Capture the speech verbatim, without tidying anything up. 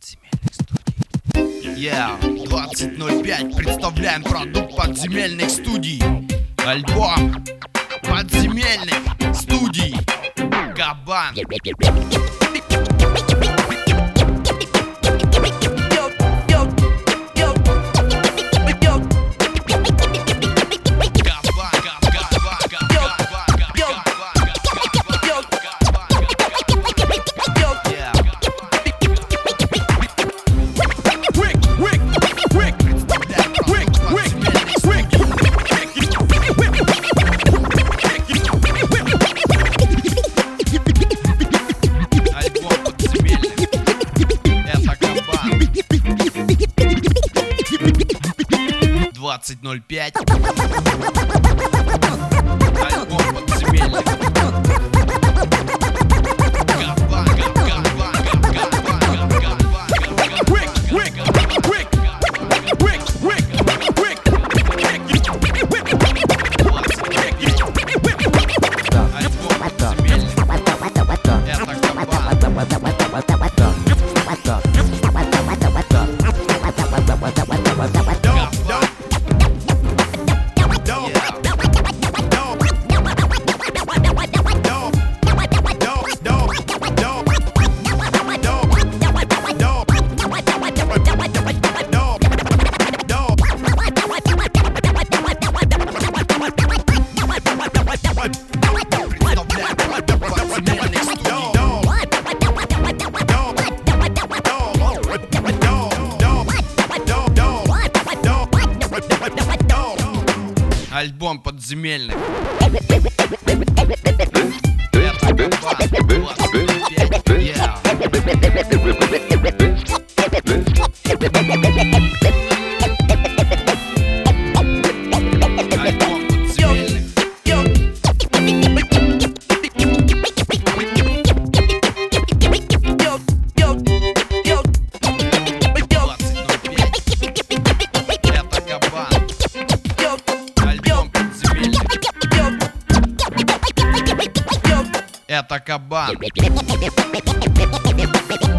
подземельных студий. Yeah, двадцать ноль пять. Представляем продукт подземельных студий. Альбом подземельных студий. Кабан. двадцать ноль пять. Альбом подземельных. Альбом подземельных. Это Кабан. двадцать ноль пять. Yeah. Альбом подземельных. Это Кабан.